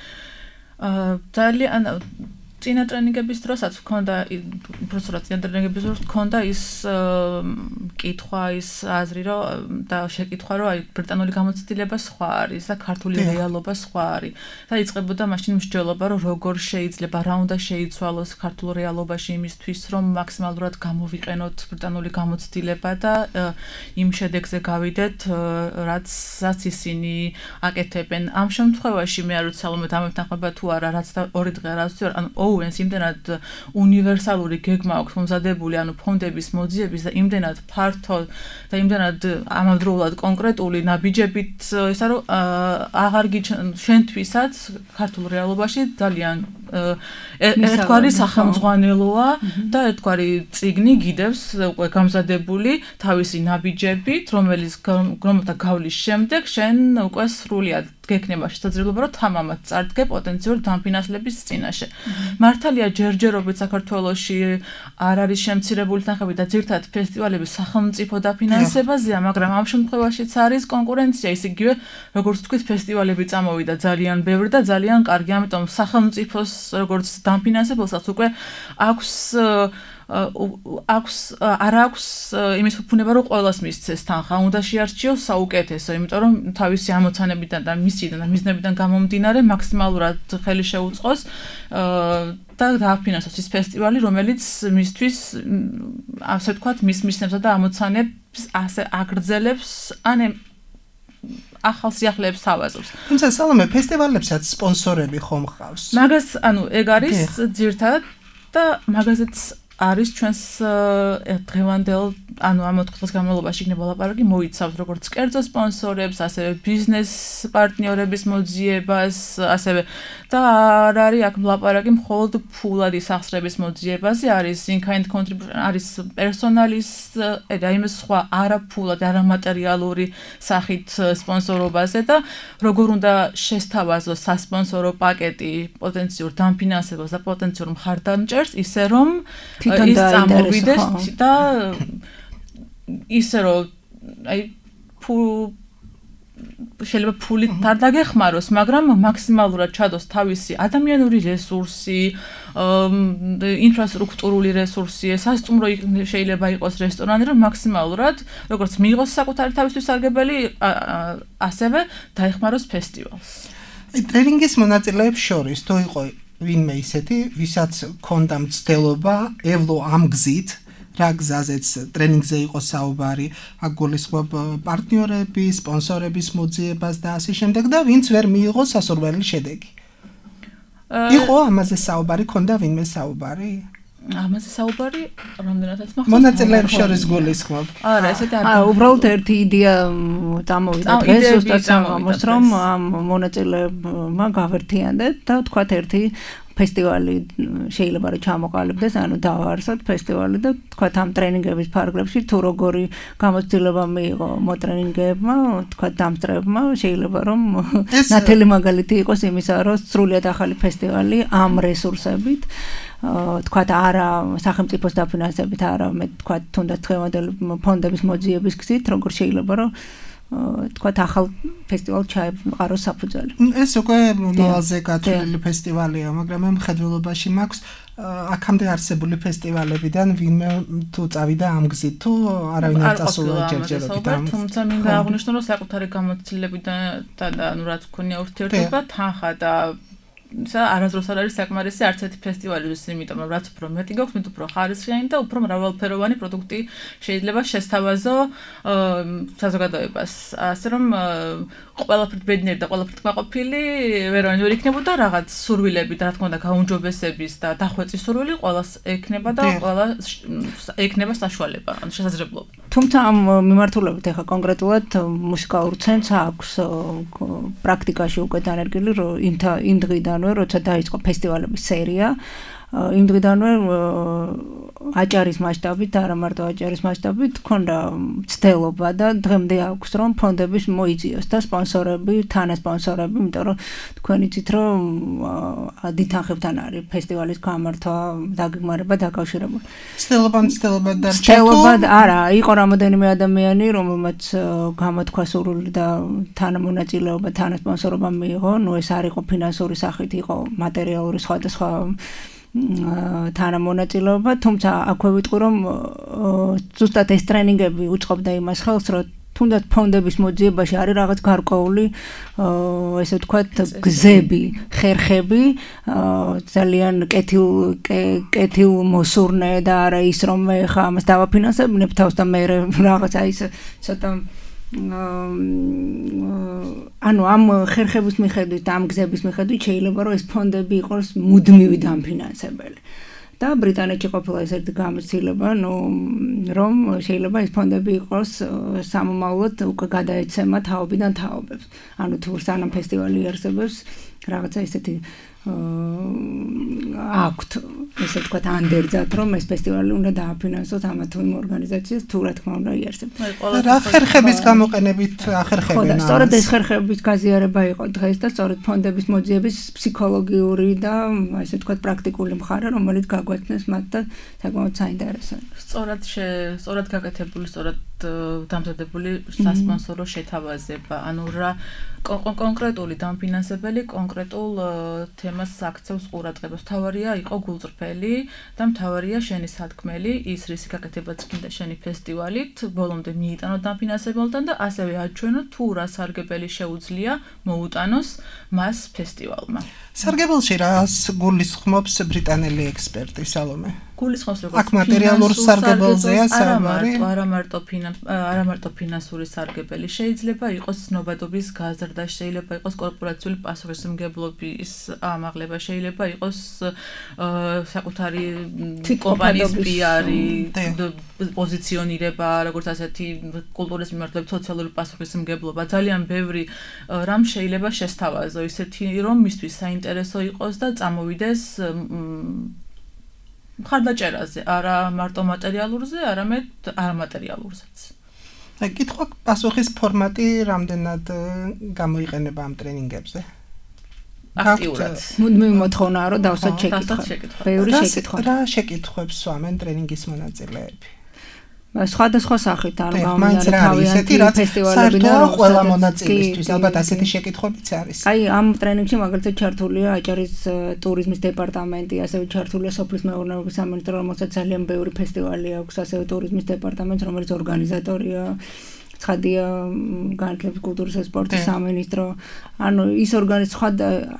აა ძალიან წინა ტრენინგების დროსაც ჰქონდა უბრალოდ წინა ტრენინგების დროს ჰქონდა ის კითხვა, ის აზრი, რომ და შეკითხვა, რომ აი ბრიტანული გამოცდილება სხვა არის და ქართული რეალობა სხვა არის. და იწყებოდა მაშინ მსჯელობა, რომ როგორ შეიძლება, რა უნდა შეიცვალოს ქართულ რეალობაში იმისთვის, რომ მაქსიმალურად გამოვიყენოთ ბრიტანული გამოცდილება და იმ შედეგზე გავიდეთ, რაცაც ისინი აკეთებენ. ამ შემთხვევაში მე არ ვიცი, სალომე დამეთანხმება თუ არა, რაც და ორი დღე რაც ანუ ოუენს იმდენად უნივერსალური გეგმა აქვს მომზადებული, ანუ ფონდების მოძიების და იმდენად ფართო და იმდენად ამავდროულად კონკრეტული ნაბიჯებით, ესა რომ აღარ შენთვისაც ქართულ რეალობაში ძალიან ერთგვარი სახელმძღვანელოა და ერთგვარი წიგნი გიდევს უკვე გამზადებული თავისი ნაბიჯებით, რომელიც რომელთა გავლის შემდეგ შენ უკვე სრულად გექნება შესაძლებლობა, რომ თამამად წარდგე პოტენციური დამფინანსლების წინაშე. მართალია ჯერჯერობით საქართველოში არ არის შემცირებული თანხები და ძირთად ფესტივალები სახელმწიფო დაფინანსებაზეა, მაგრამ ამ შემთხვევაშიც არის კონკურენცია, ისე იგივე როგორც თქვით, ფესტივალები წამოვიდა ძალიან ბევრი და ძალიან კარგი, ამიტომ სახელმწიფოს როგორც დამფინანსებელსაც უკვე აქვს აქვს არ აქვს იმის უფუნება, რომ ყველას მისცეს თანხა, უნდა შეარჩიოს საუკეთესო, იმიტომ რომ თავისი ამოცანებიდან და მისიდან და მიზნებიდან გამომდინარე მაქსიმალურად ხელი შეუწყოს და დააფინანსოს ის ფესტივალი, რომელიც მისთვის ასე ვთქვათ, მის მისნებსა და ამოცანებს ასე აგრძელებს, ან ახალ სიახლეებს თავაზობს. თუმცა სალომე ფესტივალებსაც სპონსორები ხომ ხავს? მაგას ანუ ეგ არის ძირთად და მაგაზეც არის ჩვენს დღევანდელ ანუ ამ ოთხ წლის განმავლობაში იქნება ლაპარაკი მოიცავს როგორც კერძო სპონსორებს, ასევე ბიზნეს პარტნიორების მოძიებას, ასევე და არ არის აქ ლაპარაკი მხოლოდ ფულადი სახსრების მოძიებაზე, არის in-kind contribution, არის პერსონალის და იმის სხვა არაფულადი, არამატერიალური სახით სპონსორობაზე და როგორ უნდა შესთავაზოს სასპონსორო პაკეტი პოტენციურ დამფინანსებელს და პოტენციურ მხარდამჭერს, ისე რომ ის წამოვიდეს და ისე რომ აი შეიძლება ფულით არ დაგეხმაროს, მაგრამ მაქსიმალურად ჩადოს თავისი ადამიანური რესურსი, ინფრასტრუქტურული რესურსი, სასტუმრო შეიძლება იყოს რესტორანი, რომ მაქსიმალურად როგორც მიიღოს საკუთარი თავისთვის სარგებელი, ასევე დაეხმაროს ფესტივალს. აი ტრენინგის მონაწილეებს შორის თუ იყო ვინმე ისეთი, ვისაც ჰქონდა მცდელობა ევლო ამ გზით, რა გზაზეც ტრენინგზე იყო საუბარი, აქ გულისხმობ პარტნიორები, სპონსორების მოძიებას და ასე შემდეგ და ვინც ვერ მიიღო სასურველი შედეგი. იყო ამაზე საუბარი, ჰქონდა ვინმე საუბარი? ამაზე საუბარი რამდენადაც მახსოვს. მონაწილეებს შორის გულისხმობ. არა, ესეთი არ. აა, უბრალოდ ერთი იდეა წამოვიდა დღეს, ზუსტად ამბობს, რომ ამ მონაწილეებმა გავერთიანდეთ და თქვათ ერთი ფესტივალი შეიძლება რომ ჩამოყალიბდეს, ანუ დავაარსოთ ფესტივალი და თქვათ ამ ტრენინგების ფარგლებში თუ როგორი გამოცდილება მიიღო მოტრენინგებმა, თქვათ დამსწრებმა, შეიძლება რომ ნათელი მაგალითი იყოს იმისა, რომ სრულიად ახალი ფესტივალი ამ რესურსებით თქვათ არა სახელმწიფოს დაფინანსებით, არა მე თქვათ თუნდაც დღევანდელი ფონდების მოძიების გზით, როგორ შეიძლება რომ თქვათ ახალ ფესტივალს ჩაეყაროს საფუძველი. ეს უკვე ნოაზე გათვლილი ფესტივალია, მაგრამ მე მხედველობაში მაქვს აქამდე არსებული ფესტივალებიდან ვინმე თუ წავიდა ამ გზით, თუ არავინ არ წასულა ჯერჯერობით ამ. თუმცა მინდა აღვნიშნო, რომ საკუთარი გამოცდილებიდან და ანუ რაც გქონია ურთიერთობა, თანხა და ისა არასდროს არ არის საკმარისი არც ერთი ფესტივალის, იმიტომ რომ რაც უფრო მეტი გაქვს, მით უფრო ხარისხიანი და უფრო მრავალფეროვანი პროდუქტი შეიძლება შესთავაზო საზოგადოებას. ასე რომ ყველაფრით ბედნიერი და ყველაფრით კმაყოფილი ვერანი ვერ იქნებოდა, რაღაც სურვილები და რა თქმა უნდა გაუმჯობესების და დახვეწის სურვილი ყველას ექნება და ყველა ექნება საშუალება, ანუ შესაძლებლობა. თუმცა ამ მიმართულებით ახლა კონკრეტულად მუსიკალურ ცენტრს აქვს პრაქტიკაში უკვე დანერგილი იმ იმ დღიდანვე, როცა დაიწყო ფესტივალების სერია, იმ დღიდანვე აჭარის მასშტაბით, არა მარტო აჭარის მასშტაბით, ქონდა ცდელობა და დღემდე აქვს რომ ფონდების მოიწიოს და სპონსორები, თანასპონსორები, იმიტომ რომ თქვენ იცით რომ დითანხებთან არის ფესტივალის გამართვა, დაგეგმარება დაკავშირებული. ცდელობამ ცდელობა დარჩა თუ? ცდელობა არა, იყო რამოდენიმე ადამიანი, რომელმაც გამოთქვა სურვილი და თანამონაწილეობა, თანასპონსორობა მიიღო, ნუ ეს არ იყო ფინანსური სახით, იყო მატერიალური სხვადასხვა თანამონაწილეობა, თუმცა აქვე ვიტყვი რომ ზუსტად ეს ტრენინგები უწყობდა იმას ხელს, რომ თუნდაც ფონდების მოძიებაში არის რაღაც გარკვეული ესე ვთქვათ გზები, ხერხები, ძალიან კეთილ კეთილ მოსურნე და არა ის რომ მე ხა ამას დავაფინანსებ თავს და მე რაღაცა ის ცოტა ანუ ამ ხერხების მიხედვით და ამ გზების მიხედვით შეიძლება რომ ეს ფონდები იყოს მუდმივი დამფინანსებელი. და ბრიტანეთში ყოფილა ეს ერთი გამოცდილება, ნუ რომ შეიძლება ეს ფონდები იყოს სამომავლოდ უკვე გადაეცემა თაობიდან თაობებს. ანუ თუ სანამ ფესტივალი იარსებებს, რაღაცა ესეთი აქვთ, ესე ვთქვათ, ანდერძად, რომ ეს ფესტივალი უნდა დააფინანსოთ ამა თუ იმ ორგანიზაციას, თუ რა თქმა უნდა იარსებთ. რა ხერხების გამოყენებით ახერხებენ? ხო, სწორედ ეს ხერხების გაზიარება იყო დღეს და სწორედ ფონდების მოძიების ფსიქოლოგიური და ესე ვთქვათ, პრაქტიკული მხარე, რომელიც გაგვეცნეს მათ და საკმაოდ საინტერესოა. სწორად სწორად გაკეთებული, სწორად დამზადებული სასპონსორო შეთავაზება, ანუ რა კონკრეტული დამფინანსებელი კონკრეტულ თემას აქცევს ყურადღებას. მთავარია იყო გულწრფელი და მთავარია შენი სათქმელი, ის რისი გაკეთებაც გინდა შენი ფესტივალით, ბოლომდე მიიტანო დამფინანსებელთან და ასევე აჩვენო თუ რა სარგებელი შეუძლია მოუტანოს მას ფესტივალმა. სარგებელში რას გულისხმობს ბრიტანელი ექსპერტი სალომე? გულისხმობს როგორც აქ მატერიალურ სარგებელზეა საუბარი? არა მარტო არა მარტო ფინანსური სარგებელი, შეიძლება იყოს ცნობადობის გაზრდა, შეიძლება იყოს კორპორაციული პასუხისმგებლობის ამაღლება, შეიძლება იყოს საკუთარი კომპანიის პიარი, პოზიციონირება, როგორც ასეთი კულტურის მიმართულებით სოციალური პასუხისმგებლობა, ძალიან ბევრი რამ შეიძლება შესთავაზო, ისეთი რომ მისთვის საინტერესო იყოს და წამოვიდეს მხარდაჭერაზე, არა მარტო მატერიალურზე, არამედ არამატერიალურზეც. აი, კითხვა პასუხის ფორმატი რამდენად გამოიყენება ამ ტრენინგებზე? აქტიურად. მუდმივი მოთხოვნაა, რომ დავსვათ შეკითხვა. ბევრი შეკითხვა. რა შეკითხვებს სვამენ ტრენინგის მონაწილეები? სხვადასხვა სახით, ანუ გამომდინარე თავიანთი ფესტივალებიდან რომ ყველა მონაწილისთვის ალბათ ასეთი შეკითხვებიც არის. აი, ამ ტრენინგში მაგალითად ჩართულია აჭარის ტურიზმის დეპარტამენტი, ასევე ჩართულია სოფლის მეურნეობის სამინისტრო, რომელსაც ძალიან ბევრი ფესტივალი აქვს, ასევე ტურიზმის დეპარტამენტი, რომელიც ორგანიზატორია. ცხადია განათლების კულტურის და სპორტის სამინისტრო. ანუ ის ორგანიზაცია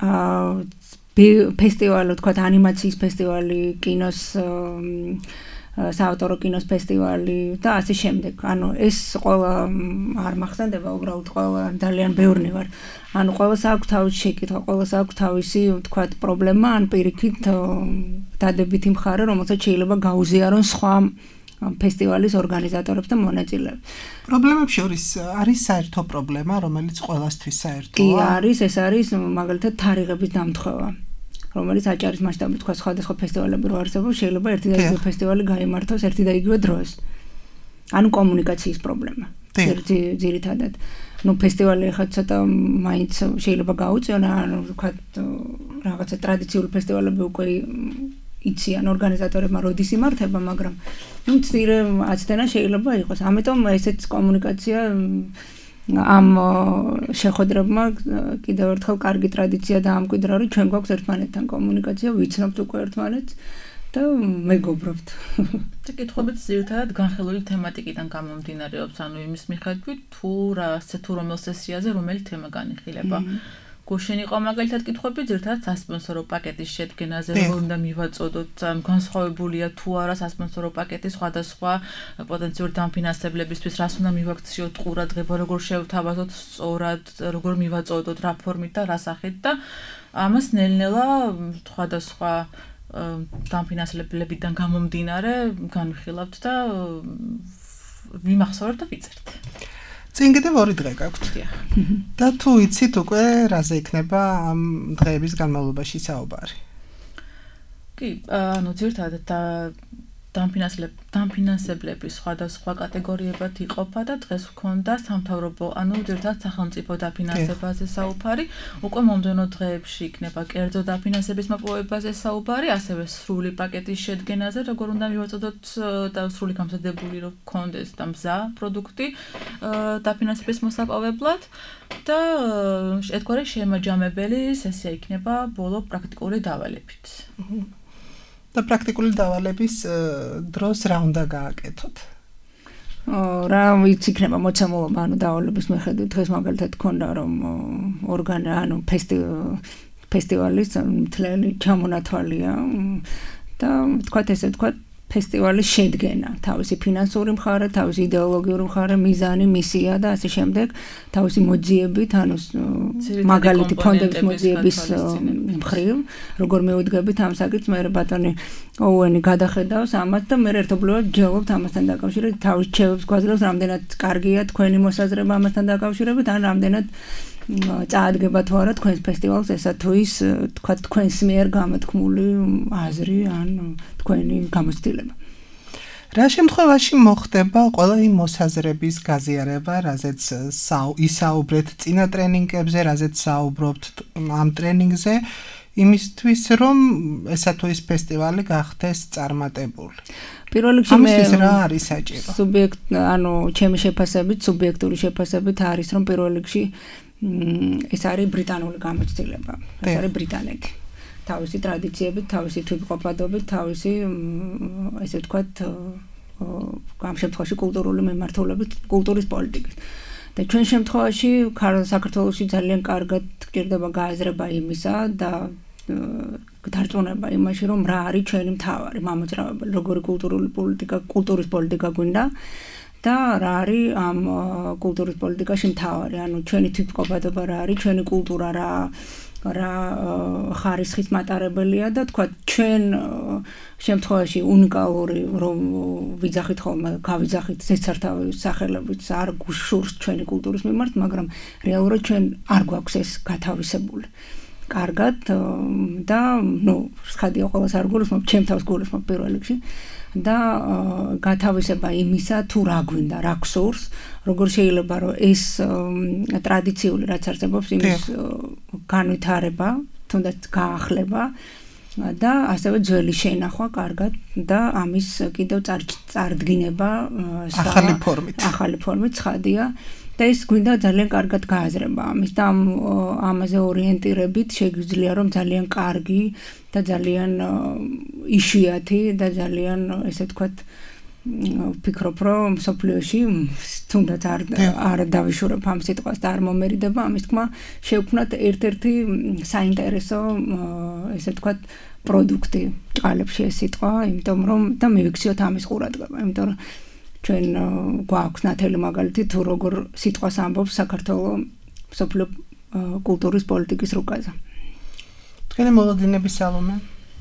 ფესტივალი, თქვათ ანიმაციის ფესტივალი, კინოს საავტორო კინოს ფესტივალი და ასე შემდეგ. ანუ ეს ყველა არ მახსენდება, უბრალოდ ყველა ძალიან ბევრი ვარ. ანუ ყველას აქვს თავისი შეკითხვა, ყველას აქვს თავისი, თქვათ, პრობლემა, ან პირიქით დადებითი მხარე, რომელსაც შეიძლება გაუზიარონ სხვა ფესტივალის ორგანიზატორებს და მონაწილეებს. პრობლემებს შორის არის საერთო პრობლემა, რომელიც ყველასთვის საერთოა? კი, არის, ეს არის მაგალითად თარიღების დამთხევა. რომელიც აჭარის მასშტაბით თქვა სხვადასხვა ფესტივალები რო არსებობს, შეიძლება ერთი და იგივე ფესტივალი გაიმართოს ერთი და იგივე დროს. ანუ კომუნიკაციის პრობლემა. ძირითადად. ნუ ფესტივალი ხა ცოტა მაინც შეიძლება გაუწიონ, ანუ თქვა რაღაცა ტრადიციული ფესტივალები უკვე იციან ორგანიზატორებმა როდის იმართება, მაგრამ ნუ მცირე აცდენა შეიძლება იყოს. ამიტომ ესეც კომუნიკაცია ამ შეხვედრებმა კიდევ ერთხელ კარგი ტრადიცია დაამკვიდრა, რომ ჩვენ გვაქვს ერთმანეთთან კომუნიკაცია, ვიცნობთ უკვე ერთმანეთს და მეგობრობთ. კითხვებიც ძირითადად განხილული თემატიკიდან გამომდინარეობს, ანუ იმის მიხედვით, თუ რა თუ რომელ სესიაზე რომელი თემა განიხილება. გუშინ იყო მაგალითად კითხვები ძირითადად სასპონსორო პაკეტის შედგენაზე, როგორ უნდა მივაწოდოთ, განსხვავებულია თუ არა სასპონსორო პაკეტი სხვადასხვა პოტენციური დამფინანსებლებისთვის, რას უნდა მივაქციოთ ყურადღება, როგორ შევთავაზოთ სწორად, როგორ მივაწოდოთ, რა ფორმით და რა სახით და ამას ნელ-ნელა სხვადასხვა დამფინანსებლებიდან გამომდინარე განვიხილავთ და ვიმახსოვრებ და ვიწერთ. წინ კიდევ ორი დღე გაქვთ. და თუ იცით უკვე რაზე იქნება ამ დღეების განმავლობაში საუბარი? კი, ანუ ძირითადად და დამფინანსებლების სხვადასხვა კატეგორიებად იყოფა და დღეს ვქონდა სამთავრობო, ანუ ძირითადად სახელმწიფო დაფინანსებაზე საუბარი, უკვე მომდევნო დღეებში იქნება კერძო დაფინანსების მოპოვებაზე საუბარი, ასევე სრული პაკეტის შედგენაზე, როგორ უნდა მივაწოდოთ და სრული გამზადებული რომ გქონდეს და მზა პროდუქტი დაფინანსების მოსაპოვებლად და ერთგვარი შემაჯამებელი სესია იქნება ბოლო პრაქტიკული დავალებით. და პრაქტიკული დავალების დროს რა უნდა გააკეთოთ? რა ვიცი იქნება მოცემულობა, ანუ დავალების მიხედვით დღეს მაგალითად გქონდა რომ ორგანო, ანუ ფესტივალის მთლიანი ჩამონათვალია და თქვათ ესე თქვათ ფესტივალის შედგენა, თავისი ფინანსური მხარე, თავისი იდეოლოგიური მხარე, მიზანი, მისია და ასე შემდეგ, თავისი მოძიებით, ანუ მაგალითი ფონდების მოძიების მხრივ, როგორ მივიდგებით ამ საკითხს, მე ბატონი ოუენი გადახედავს ამას და მე ერთობლივად ჯელობთ ამასთან დაკავშირებით, თავის რჩევებს გვაძლევს, რამდენად კარგია თქვენი მოსაზრება ამასთან დაკავშირებით, ან რამდენად წაადგება თუ არა თქვენს ფესტივალს ესა თუ ის თქვა თქვენს მიერ გამოთქმული აზრი ან თქვენი გამოცდილება. რა შემთხვევაში მოხდება ყველა იმ მოსაზრების გაზიარება, რაზეც ისაუბრეთ წინა ტრენინგებზე, რაზეც საუბრობთ ამ ტრენინგზე, იმისთვის რომ ესა თუ ის ფესტივალი გახდეს წარმატებული? პირველ რიგში მე რა არის საჭირო? სუბიექტ, ანუ ჩემი შეფასებით, სუბიექტური შეფასებით არის რომ პირველ რიგში ეს არის ბრიტანული გამოცდილება. ეს არის ბრიტანეთი. თავისი ტრადიციებით, თავისი თვითმყოფადობით, თავისი ესე ვთქვათ ამ შემთხვევაში კულტურული მიმართულებით, კულტურის პოლიტიკით. და ჩვენ შემთხვევაში საქართველოში ძალიან კარგად გჭირდება გააზრება იმისა და დარწმუნება იმაში, რომ რა არის ჩვენი მთავარი მამოძრავებელი, როგორი კულტურული პოლიტიკა, კულტურის პოლიტიკა გვინდა. და რა არის ამ კულტურის პოლიტიკაში მთავარი, ანუ ჩვენი თვითმყოფადობა რა არის, ჩვენი კულტურა რა რა ხარისხის მატარებელია და თქვა ჩვენ შემთხვევაში უნიკალური რომ ვიძახით ხოლმე, გავიძახით ზეცართავის სახელებით, არ გუშურს ჩვენი კულტურის მიმართ, მაგრამ რეალურად ჩვენ არ გვაქვს ეს გათავისებული. კარგად და ნუ ხადია ყოველს არ გულისხმობ, ჩემ თავს გულისხმობ პირველ რიგში. და გათავისება იმისა თუ რა გვინდა, რა გსურს, როგორ შეიძლება რომ ეს ტრადიციული რაც არსებობს იმის განვითარება, თუნდაც გაახლება და ასევე ძველი შენახვა კარგად და ამის კიდევ წარდგინება ახალი ფორმით. ახალი ფორმით ცხადია. და ეს გვინდა ძალიან კარგად გააზრება ამის და ამაზე ორიენტირებით შეგვიძლია რომ ძალიან კარგი და ძალიან იშვიათი და ძალიან ესე ვთქვათ ვფიქრობ რომ მსოფლიოში თუნდაც არ არ დავიშურებ ამ სიტყვას და არ მომერიდება ამის თქმა შევქმნათ ერთ-ერთი საინტერესო ესე ვთქვათ პროდუქტი ჭყალებში ეს სიტყვა იმიტომ რომ და მივიქციოთ ამის ყურადღება იმიტომ რომ ჩვენ გვაქვს ნათელი მაგალითი თუ როგორ სიტყვას ამბობს საქართველოს მსოფლიო კულტურის პოლიტიკის რუკაზე. თქვენი მოლოდინები სალომე?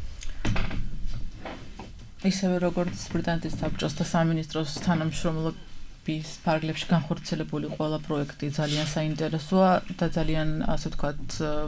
ისევე როგორც ბრიტანეთის საბჭოს და სამინისტროს თანამშრომლობის ფარგლებში განხორციელებული ყველა პროექტი ძალიან საინტერესოა და ძალიან ასე ვთქვათ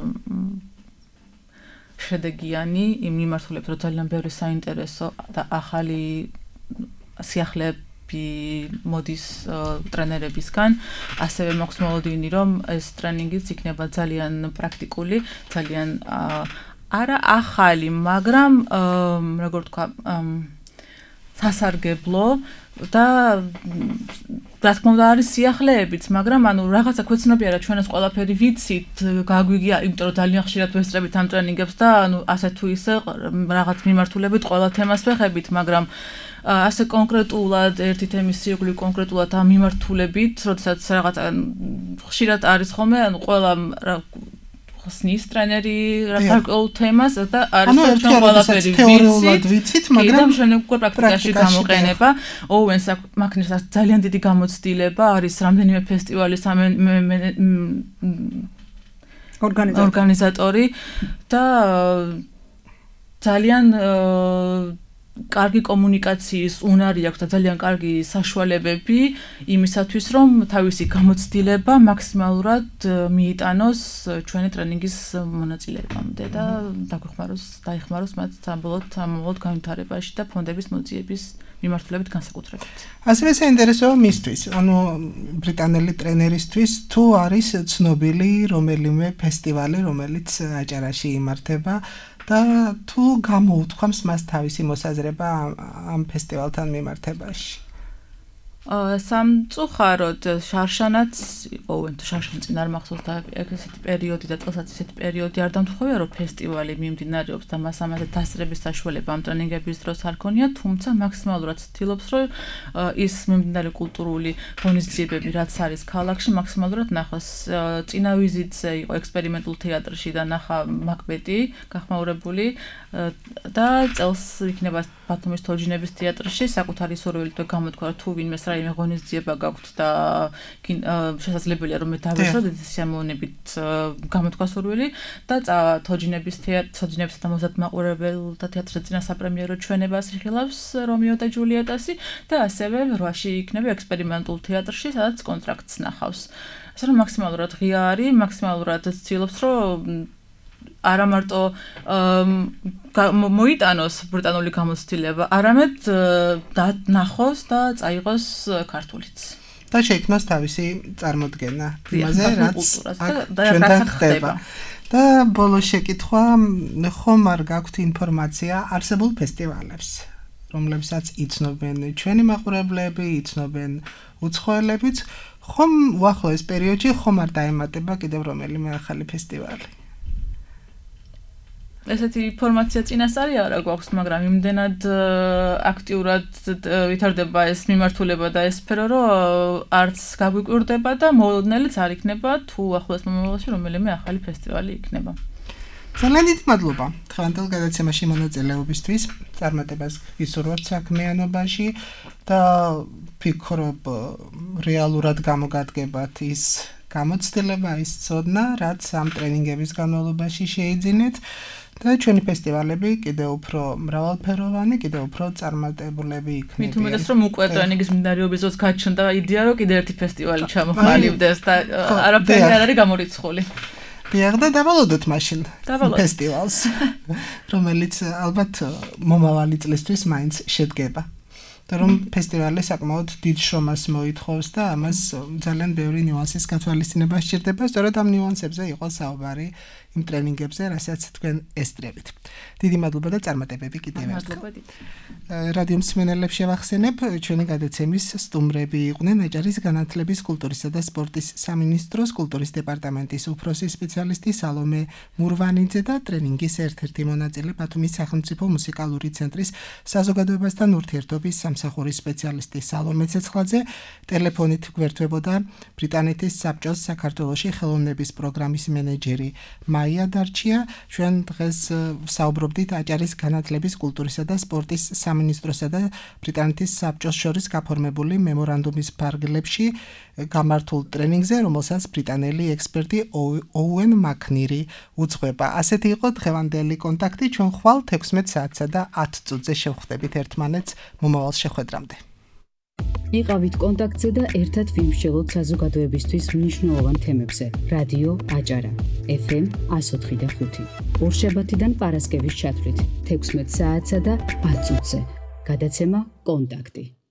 შედეგიანი იმ მიმართულებით რომ ძალიან ბევრი საინტერესო და ახალი სიახლეები მოდის ტრენერებისგან, ასევე მაქვს მოლოდინი, რომ ეს ტრენინგიც იქნება ძალიან პრაქტიკული, ძალიან არა ახალი, მაგრამ როგორ თქვა, სასარგებლო და რა თქმა უნდა არის სიახლეებიც, მაგრამ ანუ რაღაცა ქვეცნობია რა ჩვენს ყველაფერი ვიცით, გაგვიგია, იმიტომ რომ ძალიან ხშირად ვესწრებით ამ ტრენინგებს და ანუ ასე თუ ისე რაღაც მიმართულებით ყველა თემას ვეხებით, მაგრამ ასე კონკრეტულად ერთი თემის სიუგლი კონკრეტულად ამ მიმართულებით, როდესაც რაღაცა ხშირად არის ხოლმე, ანუ ყველა ხსნის ტრენერი გარკვეულ თემას და არის ჩვენ ყველაფერი ვიცით, მაგრამ ჩვენ უკვე პრაქტიკაში გამოყენება. ოუენს მაკნერს ძალიან დიდი გამოცდილება, არის რამდენიმე ფესტივალის ორგანიზატორი და ძალიან კარგი კომუნიკაციის უნარი აქვს და ძალიან კარგი საშუალებები იმისათვის, რომ თავისი გამოცდილება მაქსიმალურად მიიტანოს ჩვენი ტრენინგის მონაწილეებამდე და დაგვეხმაროს, დაეხმაროს მათ საბოლოოდ ამბოლოდ განვითარებაში და ფონდების მოძიების მიმართულებით განსაკუთრებით. ასევე საინტერესოა მისთვის, ანუ ბრიტანელი ტრენერისთვის თუ არის ცნობილი რომელიმე ფესტივალი, რომელიც აჭარაში იმართება და თუ გამოუთქვამს მას თავისი მოსაზრება ამ ფესტივალთან მიმართებაში. სამწუხაროდ შარშანაც იყო, თუ შარშან წინ არ მახსოვს და ესეთი პერიოდი და წელსაც ესეთი პერიოდი არ დამთხოვია, რომ ფესტივალი მიმდინარეობს და მას ამაზე დასწრების საშუალება ამ ტრენინგების დროს არ ქონია, თუმცა მაქსიმალურად ცდილობს, რომ ის მიმდინარე კულტურული ღონისძიებები, რაც არის ქალაქში, მაქსიმალურად ნახოს. წინა ვიზიტზე იყო ექსპერიმენტულ თეატრში და ნახა მაკბეტი გახმაურებული და წელს იქნება ბათუმის თოჯინების თეატრში საკუთარი სურვილით გამოთქვა, თუ ვინმე რაიმე ღონისძიება გაქვთ და შესაძლებელია რომ მე დავესწროთ ეს შემოვნებით გამოთქვა სურვილი და წავა თოჯინების თეატრ თოჯინების და მოზარდ მაყურებელთა თეატრში წინა საპრემიერო ჩვენებას იხილავს რომეო და ჯულიეტასი და ასევე რვაში იქნება ექსპერიმენტულ თეატრში სადაც კონტრაქტს ნახავს. ასე რომ მაქსიმალურად ღია არის, მაქსიმალურად ცდილობს რომ არა მარტო მოიტანოს ბრიტანული გამოცდილება, არამედ ნახოს და წაიღოს ქართულიც. და შეიქმნოს თავისი წარმოდგენა იმაზე, რაც ჩვენთან ხდება. და ბოლოს შეკითხვა, ხომ არ გაქვთ ინფორმაცია არსებულ ფესტივალებს, რომლებსაც იცნობენ ჩვენი მაყურებლები, იცნობენ უცხოელებიც, ხომ უახლოეს პერიოდში ხომ არ დაემატება კიდევ რომელიმე ახალი ფესტივალი? ესეთი ინფორმაცია წინასწარი არა გვაქვს, მაგრამ იმდენად აქტიურად ვითარდება ეს მიმართულება და ეს სფერო, რომ არც გაგვიკვირდება და მოულოდნელიც არ იქნება, თუ ახლოს მომავალში რომელიმე ახალი ფესტივალი იქნება. ძალიან დიდი მადლობა დღევანდელ გადაცემაში მონაწილეობისთვის, წარმატებას გისურვებთ საქმიანობაში და ვფიქრობ რეალურად გამოგადგებათ ის გამოცდილება, ის ცოდნა, რაც ამ ტრენინგების განმავლობაში შეიძინეთ. და ჩვენი ფესტივალები კიდევ უფრო მრავალფეროვანი, კიდევ უფრო წარმატებულები იქნებიან. მით უმეტეს რომ უკვე ტრენინგის მიმდინარეობის დროს გაჩნდა იდეა, რომ კიდევ ერთი ფესტივალი ჩამოყალიბდეს და არაფერი არ არის გამორიცხული. დიახ, და დავალოდოთ მაშინ ფესტივალს, რომელიც ალბათ მომავალი წლისთვის მაინც შედგება. და რომ ფესტივალი საკმაოდ დიდ შრომას მოითხოვს და ამას ძალიან ბევრი ნიუანსის გათვალისწინება სჭირდება, სწორედ ამ ნიუანსებზე იყო საუბარი იმ ტრენინგებზე, რასაც თქვენ ესწრებით. დიდი მადლობა და წარმატებები კიდევ ერთხელ. რადიო მსმენელებს შევახსენებ, ჩვენი გადაცემის სტუმრები იყვნენ აჭარის განათლების, კულტურისა და სპორტის სამინისტროს კულტურის დეპარტამენტის უფროსი სპეციალისტი სალომე მურვანიძე და ტრენინგის ერთ-ერთი მონაწილე ბათუმის სახელმწიფო მუსიკალური ცენტრის საზოგადოებასთან ურთიერთობის სამსახურის სპეციალისტი სალომე ცეცხლაძე. ტელეფონით გვერდებოდა ბრიტანეთის საბჭოს საქართველოში ხელოვნების პროგრამის მენეჯერი მაია დარჩია. ჩვენ დღეს საუბრობდით აჭარის განათლების, კულტურისა და სპორტის სამინისტროსა და ბრიტანეთის საბჭოს შორის გაფორმებული მემორანდუმის ფარგლებში გამართულ ტრენინგზე, რომელსაც ბრიტანელი ექსპერტი ოუენ მაკნირი უძღვება. ასეთი იყო დღევანდელი კონტაქტი. ჩვენ ხვალ ექვსმეტ საათსა და ათ წუთზე შევხვდებით ერთმანეთს. მომავალ შეხვედრამდე. იყავით კონტაქტზე და ერთად ვიმსჯელოთ საზოგადოებისთვის მნიშვნელოვან თემებზე. რადიო აჭარა ეფ ემ εκατო ოთხი და ხუთი. ორშაბათიდან პარასკევის ჩათვლით ექვსმეტ საათსა და ათ წუთზე. გადაცემა კონტაქტი.